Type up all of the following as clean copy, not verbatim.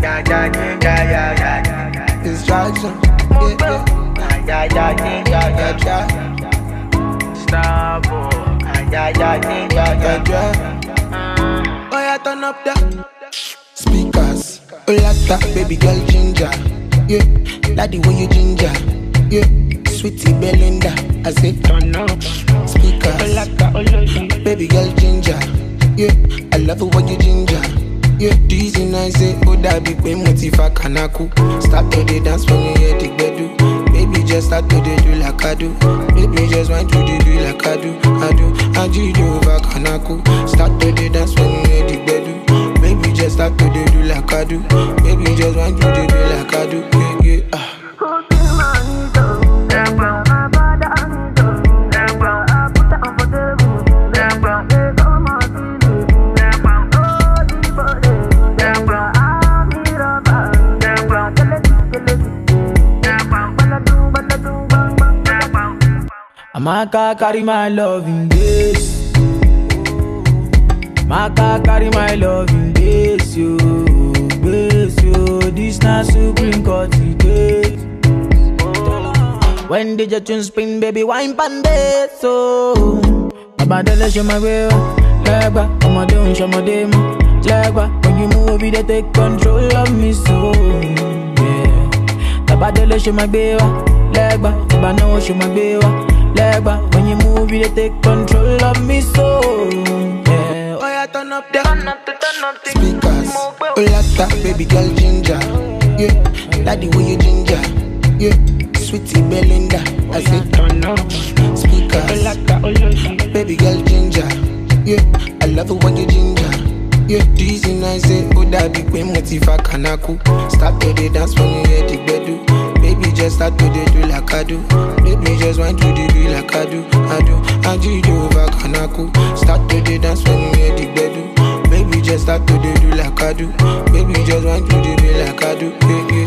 Distraction. Starboy. Oh yeah, turn up the speakers. Oh lata, baby girl ginger. Yeah, like the way you ginger. Yeah, sweetie Belinda. I say turn up speakers. Oh lata, baby girl ginger. Yeah, I love the way you ginger. Yeah, dizzy nice. Oh that big way motiva kanaku. Start to the dance when you hear the bedu. Baby just start to the do like I do. Baby just want to do like I do. I do over kanaku. Start to the dance when you hear the bedu. Baby just start to the do like I do. Baby just want to do like I do. Yeah. Maka carry my love in this. Maka carry my love in this, yo. This na Supreme Court today. When did your tune spin, baby, wine pan this, so Abadele show my way, legba, I'ma do, show my dem, legba. When you move, they take control of me, so yeah. Abadele show my way, legba, I'ma know, show my way, legba. When you move, they take control of me, so yeah. Oh yeah, turn up the speakers. Oh lata, baby girl ginger. Yeah, like the way you ginger. Yeah, sweetie Belinda. I say turn up speakers. Oh lata, baby girl ginger. Yeah, I love it when you ginger. Yeah, dizzy nice. Oh that big way motiva kanaku. Start to the dance when you hear the bedu. Baby just start to do like I do. Baby just want to do like I do. I do over kanaku. Start to the dance when you hear the bedu. Baby just start to do like I do. Baby just want to do like I do.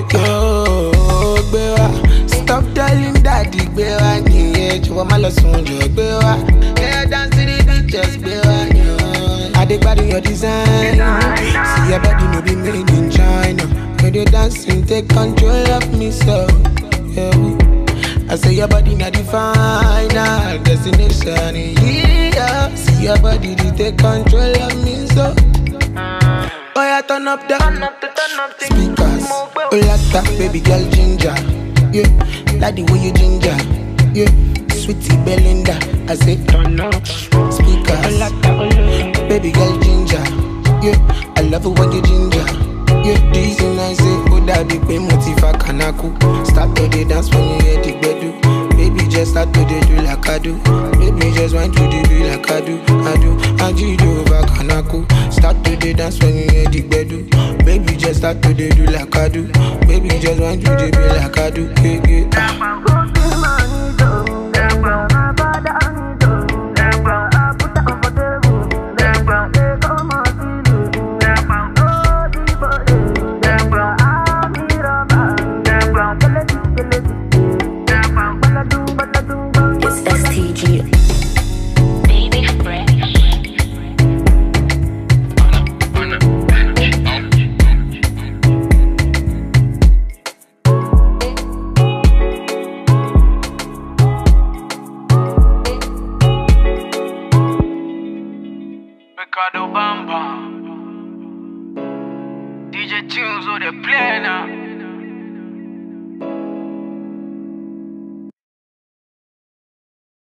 Oh, bewa, stop telling daddy bewa. Niye chwa malasun jo bewa. Yeah, dance to the beat just bewa. I dig body your design. See your body no be made in China. When you dancing, take control of me, so yeah. I say your body not the final destination, yeah. See your body, they take control of me, so oh yeah, turn up the speakers. Oh lata, baby girl ginger. Yeah, like the way you ginger. Yeah, sweetie Belinda. I say turn up speakers. Oh lata, baby girl ginger. Yeah, I love it when you ginger. Yeah, dizzy nice. Oh that big way motiva kanaku. Start to the dance when you hear the bedu. Baby just start to do like I do. Baby just want to do like I do. I do over kanaku. Start to the dance when you hear the bedu. Baby just start to do like I do. Baby just want to do like I do. Ricardo Bamba, DJ Tunes, oh they play now.